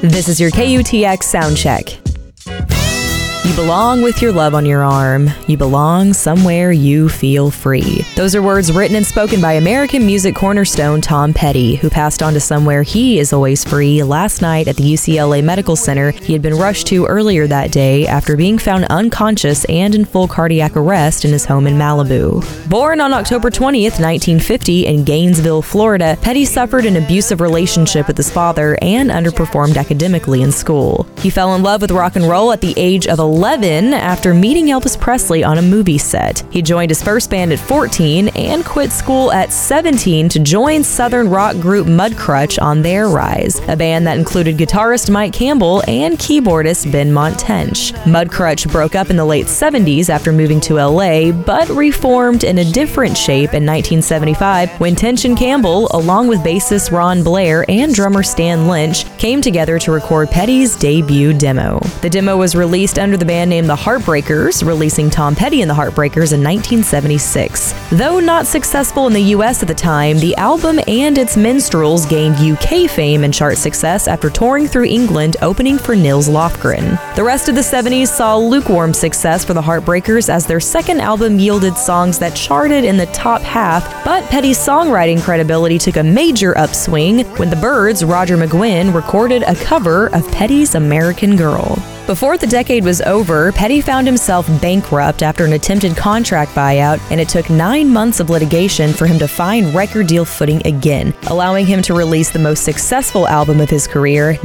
This is your KUTX sound check. You belong with your love on your arm. You belong somewhere you feel free. Those are words written and spoken by American music cornerstone Tom Petty, who passed on to somewhere he is always free last night at the UCLA Medical Center he had been rushed to earlier that day after being found unconscious and in full cardiac arrest in his home in Malibu. Born on October 20th, 1950 in Gainesville, Florida, Petty suffered an abusive relationship with his father and underperformed academically in school. He fell in love with rock and roll at the age of 11 after meeting Elvis Presley on a movie set. He joined his first band at 14 and quit school at 17 to join southern rock group Mudcrutch on their rise, a band that included guitarist Mike Campbell and keyboardist Benmont Tench. Mudcrutch broke up in the late 70s after moving to LA, but reformed in a different shape in 1975 when Tench and Campbell, along with bassist Ron Blair and drummer Stan Lynch, came together to record Petty's debut demo. The demo was released under the band name The Heartbreakers, releasing Tom Petty and the Heartbreakers in 1976. Though not successful in the US at the time, the album and its minstrels gained UK fame and chart success after touring through England, opening for Nils Lofgren. The rest of the 70s saw lukewarm success for the Heartbreakers as their second album yielded songs that charted in the top half, but Petty's songwriting credibility took a major upswing when the Byrds' Roger McGuinn recorded a cover of Petty's American Girl. Before the decade was over, Petty found himself bankrupt after an attempted contract buyout, and it took 9 months of litigation for him to find record deal footing again, allowing him to release the most successful album of his career,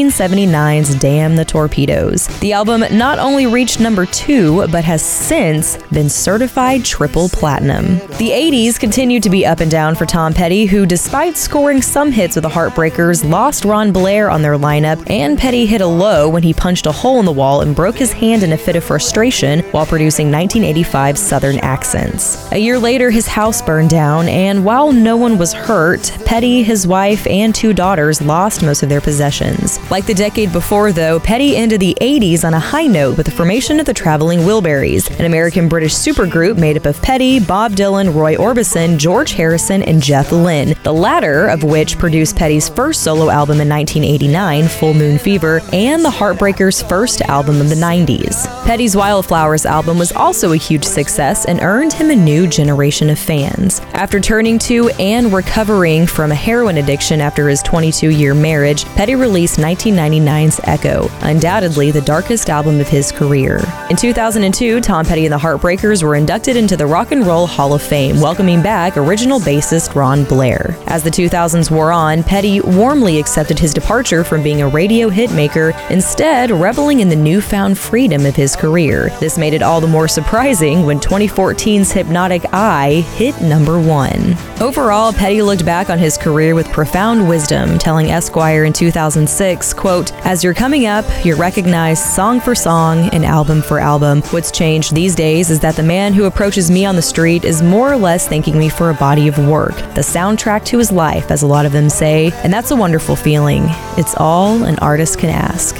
1979's Damn the Torpedoes. The album not only reached number 2, but has since been certified triple platinum. The 80s continued to be up and down for Tom Petty, who, despite scoring some hits with the Heartbreakers, lost Ron Blair on their lineup, and Petty hit a low when he punched a hole in the wall and broke his hand in a fit of frustration while producing 1985's Southern Accents. A year later, his house burned down, and while no one was hurt, Petty, his wife, and 2 daughters lost most of their possessions. Like the decade before, though, Petty ended the 80s on a high note with the formation of the Traveling Wilburys, an American-British supergroup made up of Petty, Bob Dylan, Roy Orbison, George Harrison, and Jeff Lynne, the latter of which produced Petty's first solo album in 1989, Full Moon Fever, and the Heartbreakers' first album of the 90s. Petty's Wildflowers album was also a huge success and earned him a new generation of fans. After turning to and recovering from a heroin addiction after his 22-year marriage, Petty released 1999's Echo, undoubtedly the darkest album of his career. In 2002, Tom Petty and the Heartbreakers were inducted into the Rock and Roll Hall of Fame, welcoming back original bassist Ron Blair. As the 2000s wore on, Petty warmly accepted his departure from being a radio hitmaker, instead reveling in the newfound freedom of his career. This made it all the more surprising when 2014's Hypnotic Eye hit number 1. Overall, Petty looked back on his career with profound wisdom, telling Esquire in 2006, quote, "As you're coming up, you're recognized song for song and album for album. What's changed these days is that the man who approaches me on the street is more or less thanking me for a body of work, the soundtrack to his life, as a lot of them say, and that's a wonderful feeling. It's all an artist can ask."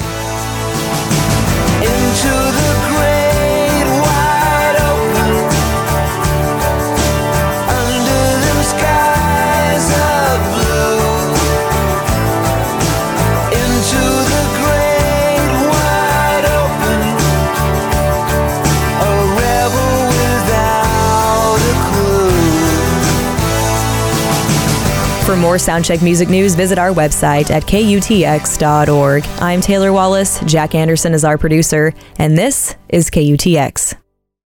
For more Soundcheck music news, visit our website at KUTX.org. I'm Taylor Wallace, Jack Anderson is our producer, and this is KUTX.